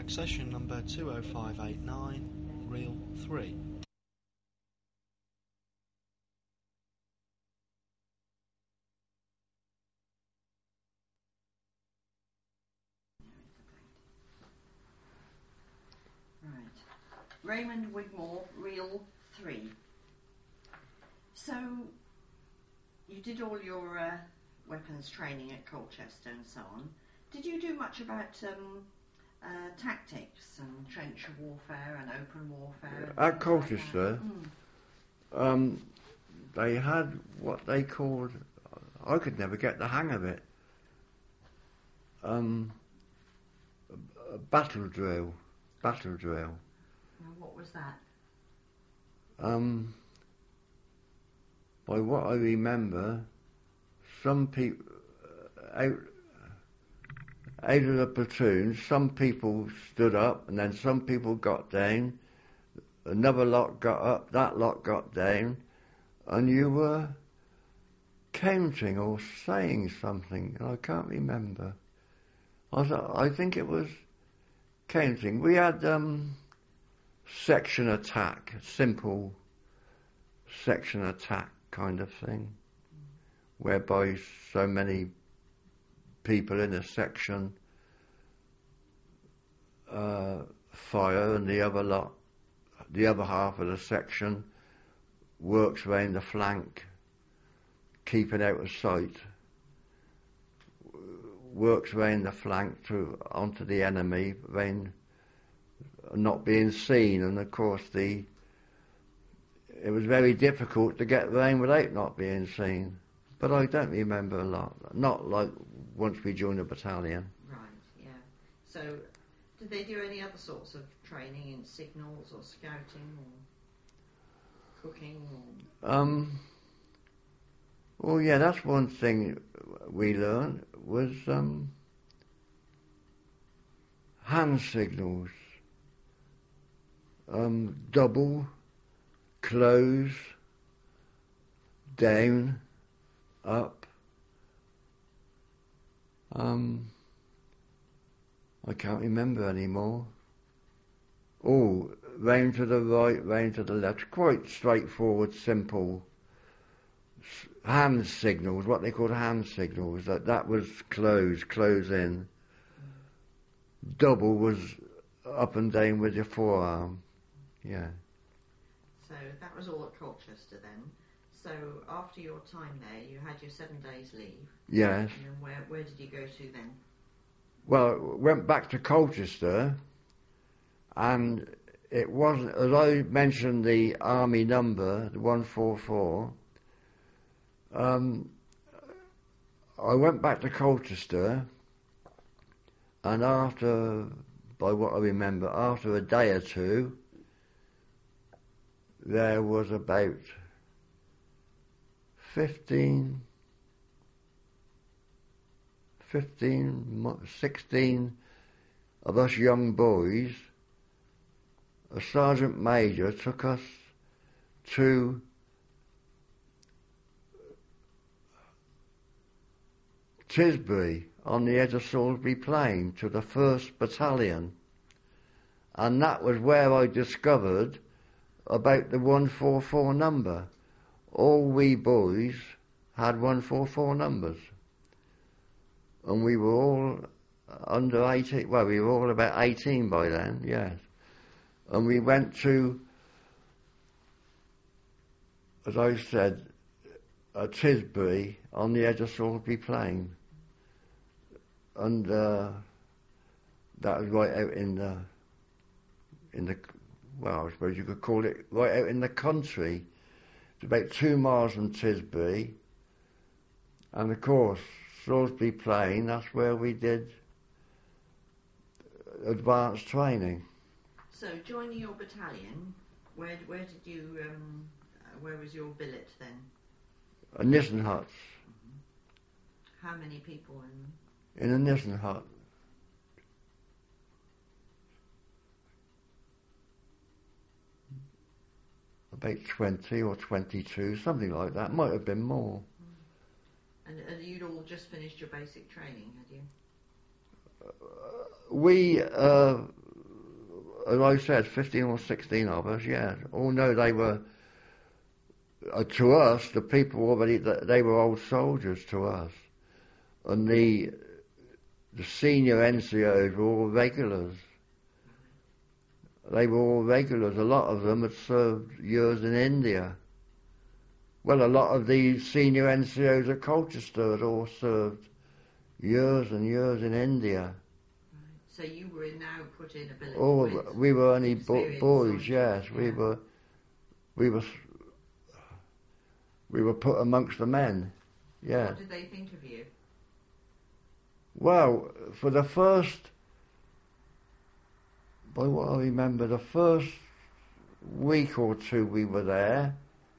Accession number 20589, reel 3. Right. Raymond Wigmore, reel 3. So, you did all your weapons training at Colchester and so on. Did you do much about tactics and trench warfare and open warfare? And At Colchester, they had what they called, I could never get the hang of it, a battle drill. Now, what was that? By what I remember, some people out of the platoon, some people stood up and then some people got down, another lot got up, that lot got down, and you were counting or saying something. I can't remember. I think it was counting. We had section attack, simple section attack kind of thing, whereby so many people in a section fire and the other half of the section works round the flank, keeping out of sight, works round the flank onto the enemy, then not being seen. And of course it was very difficult to get round without not being seen. But I don't remember a lot. Not like once we joined the battalion. Right, yeah. So, did they do any other sorts of training in signals or scouting or cooking? Or... Well, yeah, that's one thing we learned was hand signals. Double, close, down, up. I can't remember anymore. Oh, round to the right, round to the left. Quite straightforward, simple hand signals, what they called hand signals. That was close in. Double was up and down with your forearm. Yeah. So that was all at Colchester then. So after your time there, you had your 7 days leave. Yes. And then where did you go to then? Well, went back to Colchester, and it wasn't, as I mentioned the army number, the 144, I went back to Colchester, and after, by what I remember, after a day or two, there was about 16 of us young boys. A sergeant major took us to Tisbury on the edge of Salisbury Plain to the 1st Battalion, and that was where I discovered about the 144 number. All we boys had 144 numbers, and we were all under 18, well, we were all about 18 by then, yes. And we went to, as I said, Tisbury on the edge of Salisbury Plain. And that was right out in the, well, I suppose you could call it right out in the country. It's about 2 miles from Tisbury. And of course, Salisbury Plain, that's where we did advanced training. So joining your battalion, where did you, where was your billet then? A Nissen hut. Mm-hmm. How many people in a Nissen hut? About 20 or 22, something like that. Might have been more. And you'd all just finished your basic training, had you? We as I said, 15 or 16 of us, yeah. Although they were, to us, the people already, they were old soldiers to us. And the senior NCOs were all regulars. They were all regulars. A lot of them had served years in India. Well, a lot of the senior NCOs at Colchester had all served years and years in India. So you were now put in a village. Oh, we were only boys. soldiers, Yes, yeah. we were put amongst the men. Yeah. What did they think of you? Well, for the first, by what I remember, the first week or two we were there,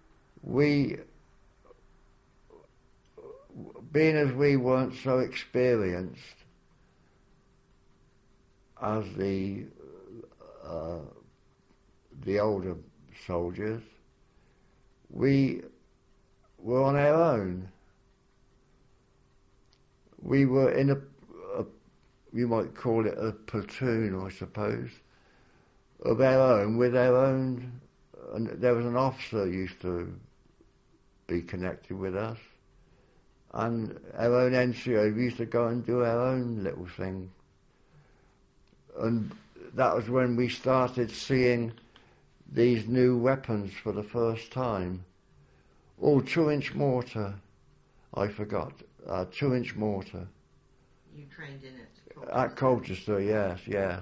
being as we weren't so experienced as the older soldiers, we were on our own. We were in a you might call it a platoon, I suppose, of our own, with our own, and there was an officer who used to be connected with us, and our own NCO, we used to go and do our own little thing. And that was when we started seeing these new weapons for the first time. Oh, 2-inch mortar, I forgot, 2-inch mortar. You trained in it? At Colchester, yes.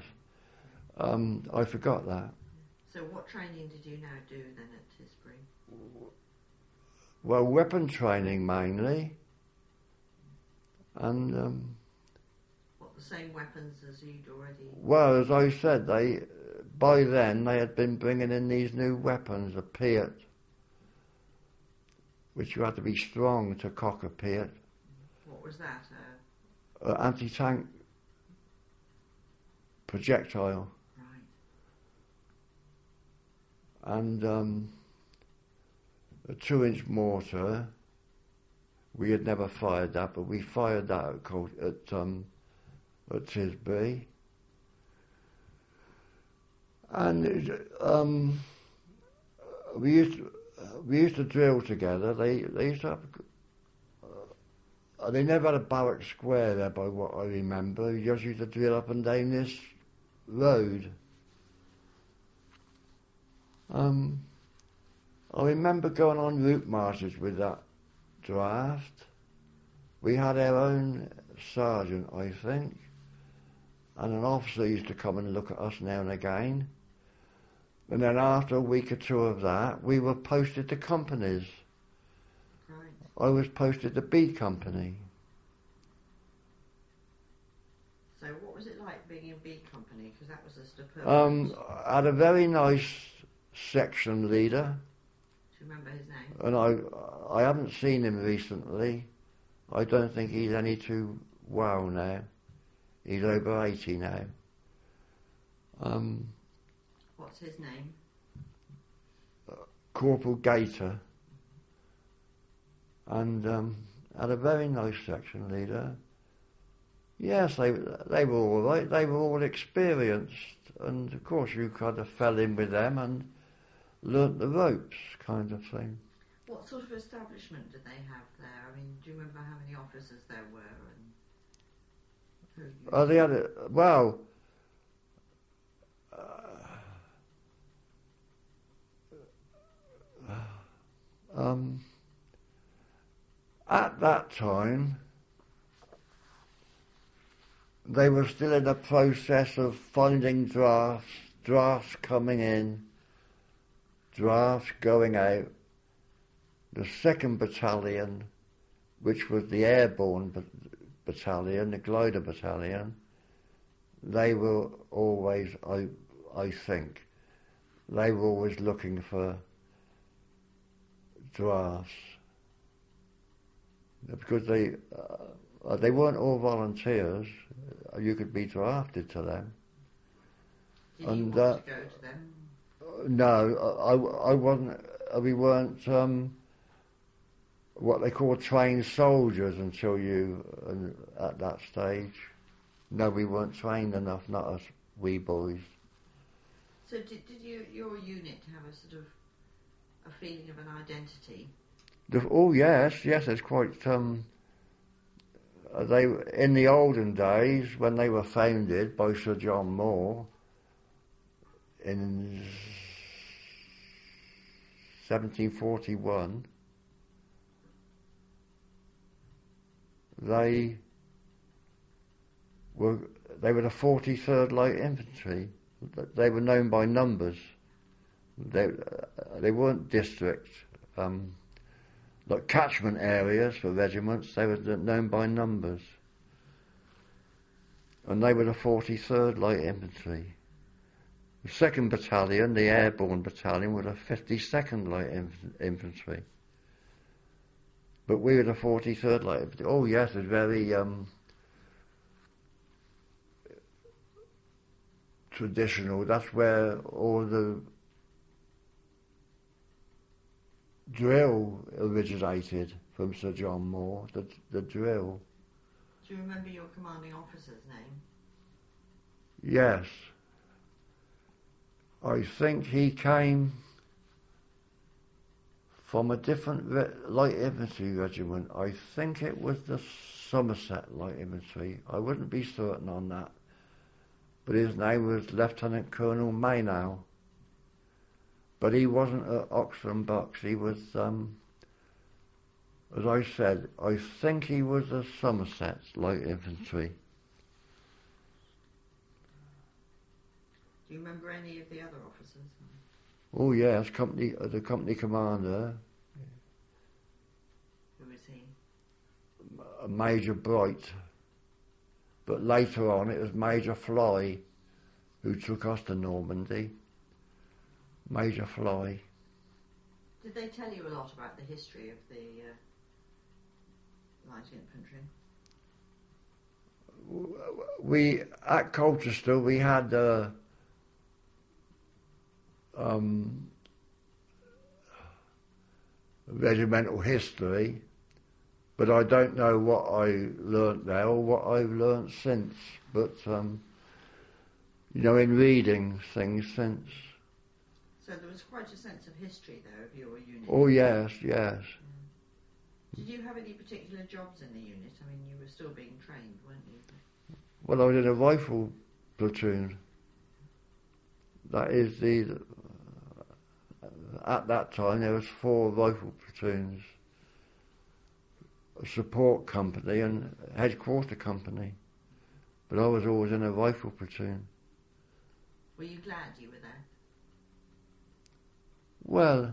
I forgot that. So what training did you now do then at Tisbury? Well, weapon training mainly, and What, the same weapons as you'd already... well, as I said, by then they had been bringing in these new weapons, a Piat, which you had to be strong to cock a Piat. What was that? Anti-tank projectile. Right. And a 2-inch mortar. We had never fired that, but we fired that at Tisbury. And we used to drill together. They used to have. They never had a barrack square there, by what I remember. You just used to drill up and down this road. I remember going on route marches with that draft. We had our own sergeant, I think, and an officer used to come and look at us now and again. And then after a week or two of that, we were posted to companies. Right. I was posted to B Company. So what was it like being in B Company? Because that was just a permanent... I had a very nice section leader. Do you remember his name? And I haven't seen him recently. I don't think he's any too well now. He's over 80 now. What's his name? Corporal Gator. And had a very nice section leader. Yes, they were all right. They were all experienced. And of course you kind of fell in with them and learnt the ropes, kind of thing. What sort of establishment did they have there? I mean, do you remember how many officers there were? And who They had well, at that time, they were still in the process of finding drafts coming in, drafts going out. The 2nd Battalion, which was the airborne battalion, the glider battalion, they were always, I think, they were always looking for drafts. Because they weren't all volunteers. You could be drafted to them. did you want to go to them? No, I wasn't. We weren't what they call trained soldiers until at that stage. No, we weren't trained enough, not us wee boys. So did your unit have a sort of a feeling of an identity? Oh yes, it's quite. They in the olden days when they were founded by Sir John Moore in 1741, they were the 43rd Light Infantry. They were known by numbers. They weren't districts. Like catchment areas for regiments, they were known by numbers. And they were the 43rd Light Infantry. The 2nd Battalion, the Airborne Battalion, were the 52nd Light Infantry. But we were the 43rd Light Infantry. Oh yes, it's very traditional. That's where all the drill originated from Sir John Moore, the drill. Do you remember your commanding officer's name? Yes. I think he came from a different light infantry regiment. I think it was the Somerset Light Infantry. I wouldn't be certain on that. But his name was Lieutenant Colonel Maynow. But he wasn't at Oxford Bucks. He was, as I said, I think he was a Somerset Light Infantry. Do you remember any of the other officers? Oh yes, the company commander. Who was he? Major Bright. But later on it was Major Fly who took us to Normandy. Major Fly. Did they tell you a lot about the history of the light infantry? We at Colchester we had regimental history, but I don't know what I learnt there or what I've learnt since. But in reading things since. So there was quite a sense of history there of your unit. Oh yes. Did you have any particular jobs in the unit? I mean, you were still being trained, weren't you? Well, I was in a rifle platoon. That is at that time there was 4 rifle platoons, a support company and headquarter company. But I was always in a rifle platoon. Were you glad you were there? Well,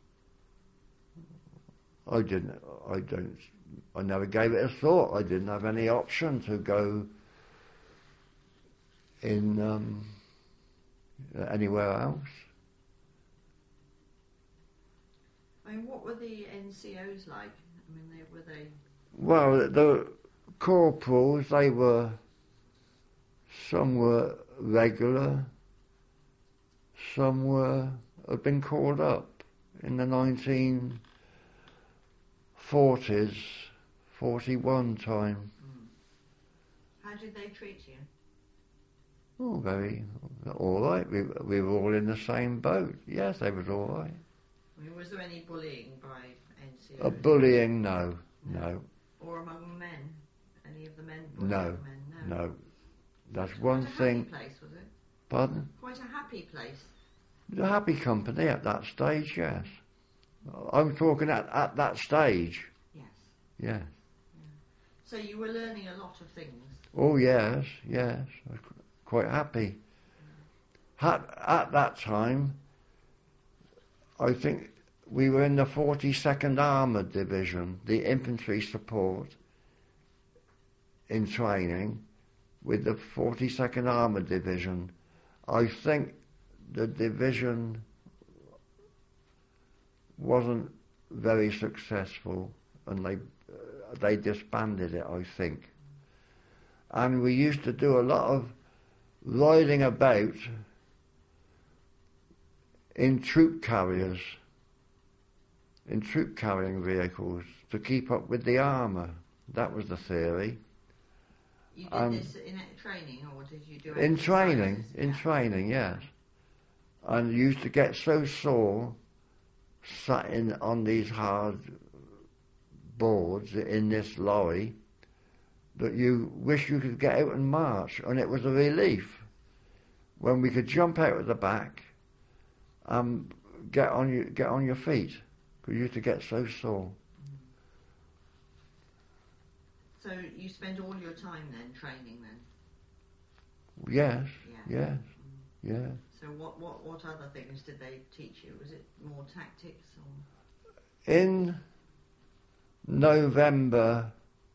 I never gave it a thought. I didn't have any option to go in anywhere else. I mean, what were the NCOs like? I mean, were they... Well, the corporals, some were regular, some had been called up in the 1940s, 41 time. How did they treat you? Oh, very all right. We were all in the same boat. Yes, they was all right. I mean, was there any bullying by NCOs? Bullying, no. Or among men? Any of the men? No. That's Quite one thing. Quite a happy place, was it? Pardon? Quite a happy place. The happy company at that stage, yes. I'm talking at that stage. Yes. Yeah. So you were learning a lot of things. Oh yes. I was quite happy. At that time, I think we were in the 42nd Armoured Division, the infantry support in training with the 42nd Armoured Division. I think the division wasn't very successful and they disbanded it, I think. And we used to do a lot of riding about in troop carriers, in troop carrying vehicles to keep up with the armour. That was the theory. You did this in training, or did you do it in training? In training, yes. and you used to get so sore sat in on these hard boards in this lorry that you wish you could get out and march, and it was a relief when we could jump out of the back and get on your feet, because you used to get so sore. So you spend all your time then training then? Yes, Yeah. yes, yeah. So what other things did they teach you? Was it more tactics or? In November,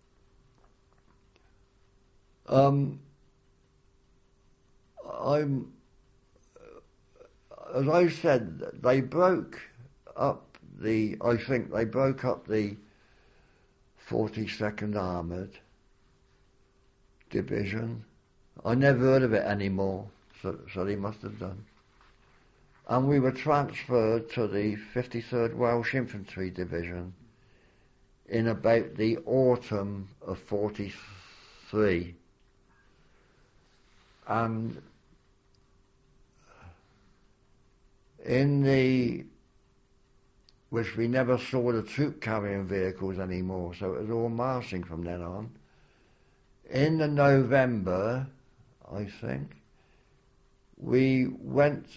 as I said, they broke up the 42nd Armoured Division. I never heard of it anymore, so they must have done. And we were transferred to the 53rd Welsh Infantry Division in about the autumn of 43. And which we never saw the troop carrying vehicles anymore, so it was all marching from then on. In the November, I think, we went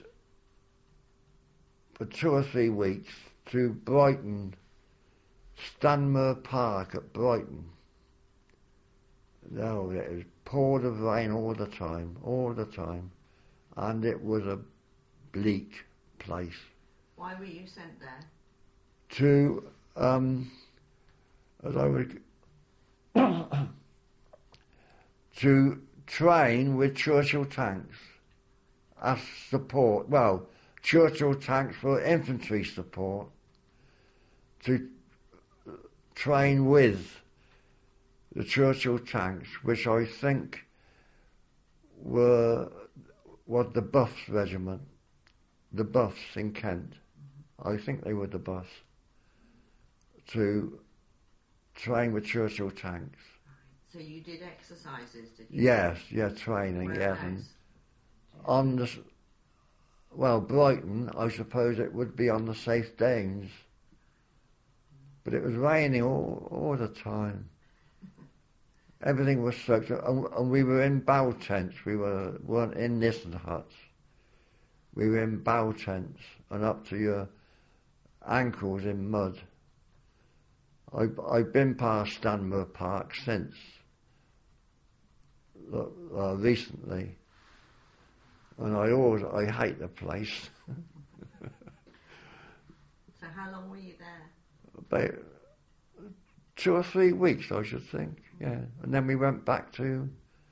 for 2 or 3 weeks to Brighton, Stanmore Park at Brighton. No, it was poured of rain all the time, and it was a bleak place. Why were you sent there? To, as I would, to train with Churchill tanks as support. Well, Churchill tanks for infantry support, to train with the Churchill tanks, which I think was the Buffs regiment, the Buffs in Kent. I think they were the Buffs, to train with Churchill tanks. So you did exercises, did you? Yes, training, yes. And on the, Brighton, I suppose it would be on the Safe Downs. But it was raining all the time. Everything was soaked, and we were in bough tents. We weren't in Nissen huts. We were in bough tents and up to your ankles in mud. I've been past Stanmore Park since, recently, and I hate the place. So how long were you there? About 2 or 3 weeks, I should think. Yeah, and then we went back to.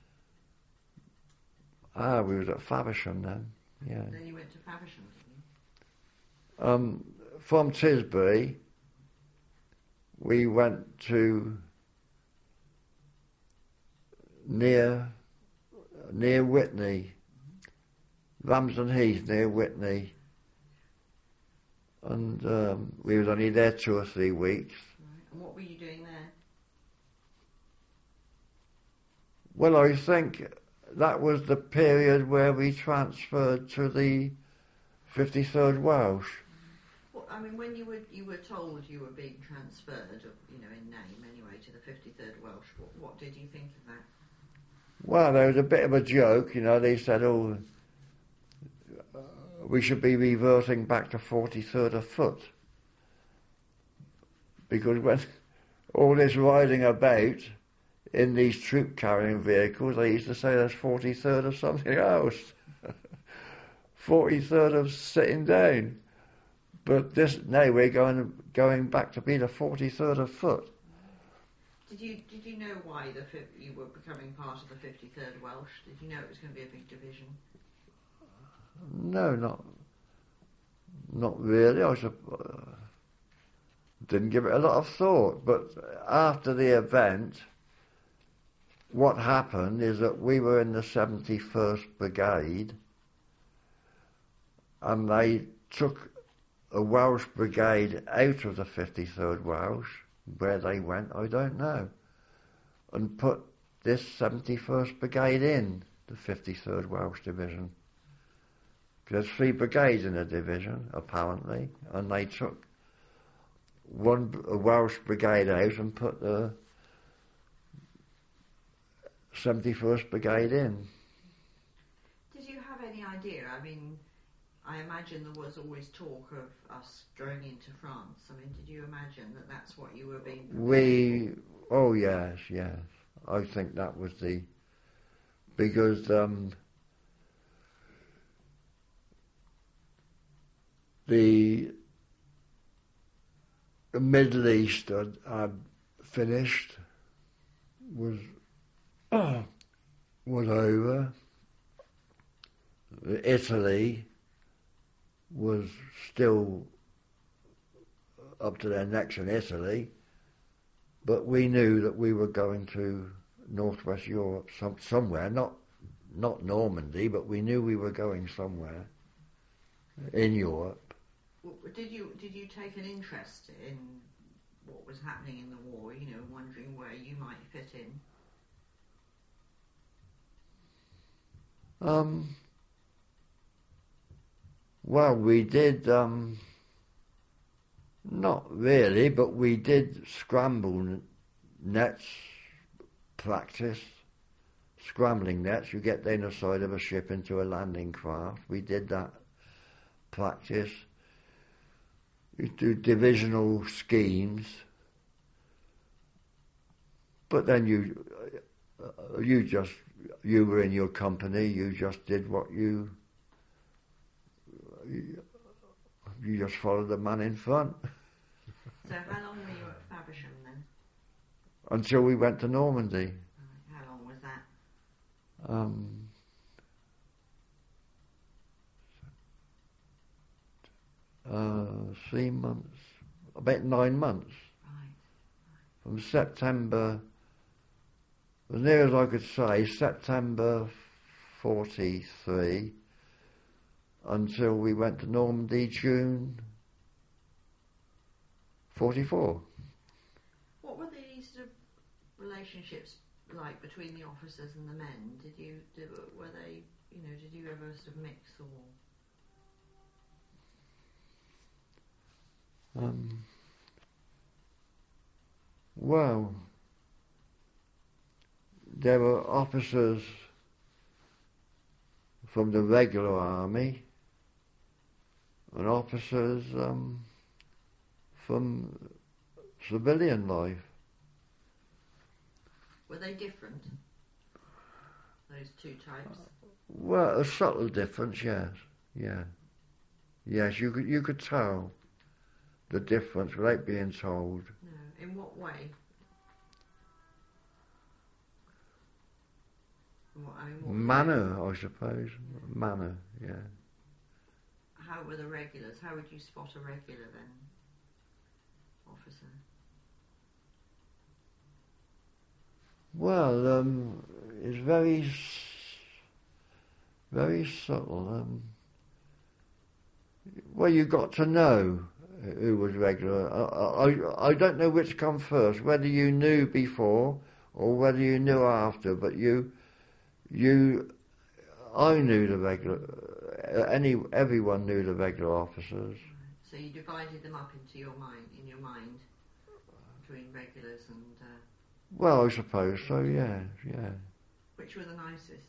We was at Faversham then. Yeah. Then you went to Faversham, didn't you? From Tisbury, we went to near Witney, Ramsden Heath near Witney, and we was only there 2 or 3 weeks. Right. And what were you doing there? Well, I think that was the period where we transferred to the 53rd Welsh. Well, I mean, when you were told you were being transferred, in name anyway, to the 53rd Welsh, what did you think of that? Well, there was a bit of a joke, they said, we should be reverting back to 43rd of Foot. Because when all this riding about in these troop-carrying vehicles, they used to say there's 43rd of something else. 43rd of sitting down. But now we're going back to be the 43rd of Foot. Did you know why you were becoming part of the 53rd Welsh? Did you know it was going to be a big division? No, not really. I didn't give it a lot of thought. But after the event, what happened is that we were in the 71st Brigade, and they took a Welsh brigade out of the 53rd Welsh. Where they went, I don't know, and put this 71st Brigade in the 53rd Welsh Division. There's 3 brigades in a division, apparently, and they took a Welsh brigade out and put the 71st Brigade in. Did you have any idea? I mean, I imagine there was always talk of us going into France. I mean, did you imagine that that's what you were being prepared for? Oh yes, yes. I think that was because the Middle East had finished, was over. Italy was still up to their necks in Italy, but we knew that we were going to Northwest Europe, somewhere, not Normandy, but we knew we were going somewhere in Europe. Did you take an interest in what was happening in the war? You know, wondering where you might fit in. Well, we did, not really, but we did scramble nets practice. Scrambling nets, you get down the side of a ship into a landing craft. We did that practice. You do divisional schemes. But then you were in your company, you just did what you just followed the man in front. So how long were you at Faversham then? Until we went to Normandy. How long was that? 3 months, about 9 months. Right. From September, as near as I could say, September 43 until we went to Normandy, June 44. What were the sort of relationships like between the officers and the men? Did you ever sort of mix or? Well, there were officers from the regular army and officers from civilian life. Were they different, those two types? Well, a subtle difference, yes, yeah. Yes, you could tell the difference without being told. No, in what way? Manner, I suppose. Manner, yeah. How were the regulars? How would you spot a regular then, officer? Well, it's very subtle. Well, you got to know who was regular. I don't know which come first, whether you knew before or whether you knew after, but I knew the regular, everyone knew the regular officers. So you divided them up in your mind, between regulars and... Well, I suppose so, yeah. Which were the nicest?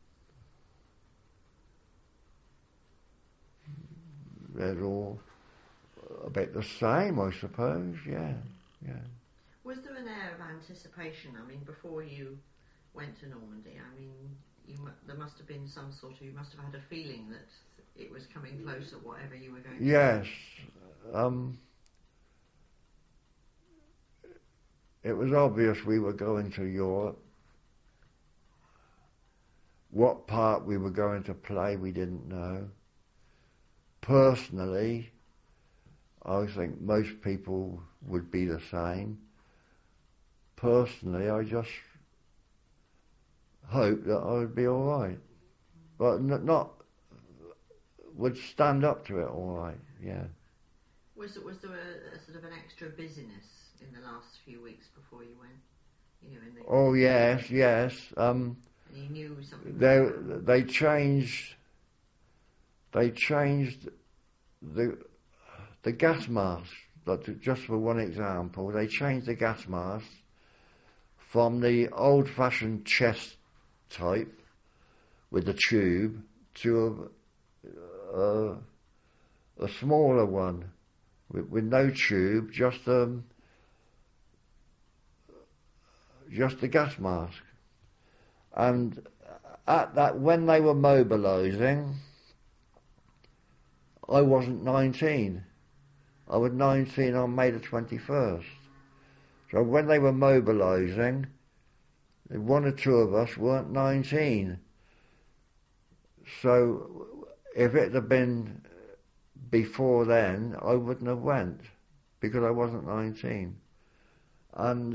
They're all about the same, I suppose, yeah. Was there an air of anticipation? I mean, before you went to Normandy, I mean, there must have been some sort of... You must have had a feeling that it was coming closer, whatever you were going to do. Yes. It was obvious we were going to Europe. What part we were going to play, we didn't know. Personally, I think most people would be the same. Personally, I just hoped that I would be all right, but not would stand up to it all right. Yeah. Was there a sort of an extra busyness in the last few weeks before you went? Oh yes. And you knew something. They changed they changed the gas mask. Just for one example, they changed the gas mask from the old-fashioned chest type with the tube to a smaller one with no tube, just the gas mask. And at that, when they were mobilising, I wasn't 19. I was 19 on May the 21st. So when they were mobilising, one or two of us weren't 19. So if it had been before then, I wouldn't have went, because I wasn't 19. And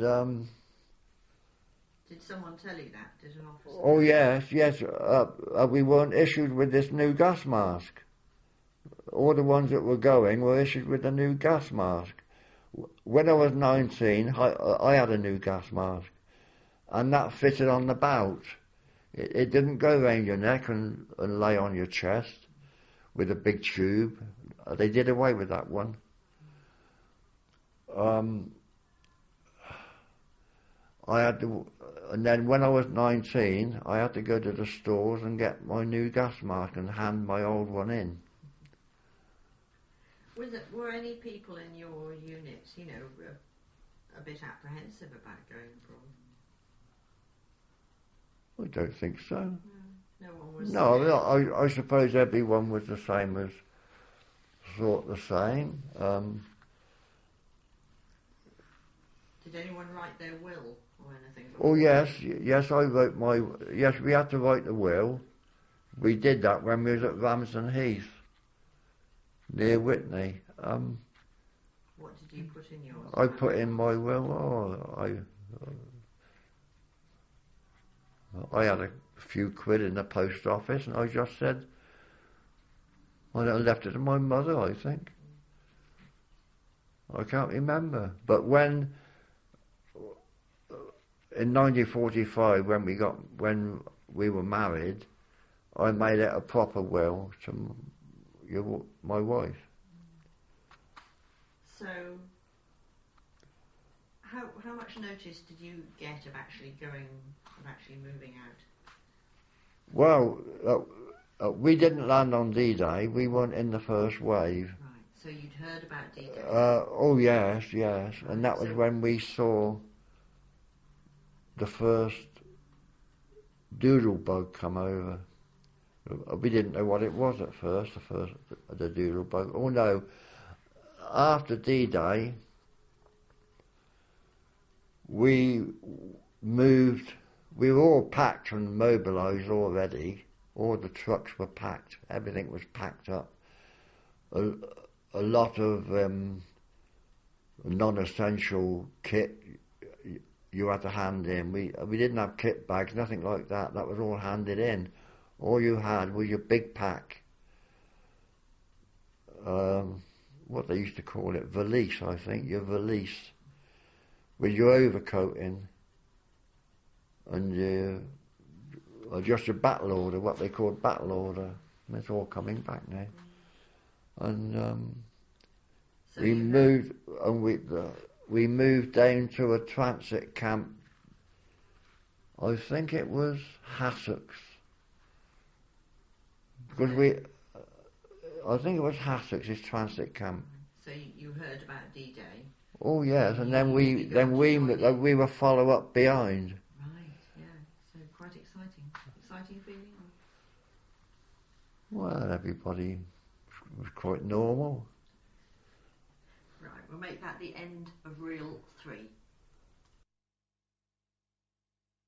did someone tell you that? Did an officer? oh yes. We weren't issued with this new gas mask. All the ones that were going were issued with the new gas mask. When I was 19, I had a new gas mask, and that fitted on the belt. It didn't go around your neck and lay on your chest with a big tube. They did away with that one. And then when I was 19, I had to go to the stores and get my new gas mask and hand my old one in. Were any people in your unit, a bit apprehensive about going abroad? I don't think so. No one was. No, I suppose everyone was the same as thought the same. Did anyone write their will or anything? Oh yes, I wrote yes, we had to write the will. We did that when we was at Ramsden Heath, near Whitney. What did you put in yours? I put in my will, I had a few quid in the post office, and I just said, I left it to my mother, I think. I can't remember. But when, in 1945, when we were married, I made it a proper will to my wife. So, how much notice did you get of actually moving out? Well, we didn't land on D-Day. We weren't in the first wave. Right. So you'd heard about D-Day. Oh yes, right. And that was So when we saw the first doodle bug come over. We didn't know what it was at first. The doodle bug. Oh no. After D-Day, we moved. We were all packed and mobilised already. All the trucks were packed. Everything was packed up. A lot of non-essential kit you had to hand in. We didn't have kit bags, nothing like that. That was all handed in. All you had was your big pack. What they used to call it, valise, I think. Your valise with your overcoat in, and just your battle order, what they called battle order. It's all coming back now. And so we moved down to a transit camp. I think it was Hassocks, because I think it was Hassocks' transit camp. So you heard about D-Day. Oh yes, and then we were follow up behind. Right, yeah. So quite exciting. Exciting feeling? Well, everybody was quite normal. Right, we'll make that the end of reel 3.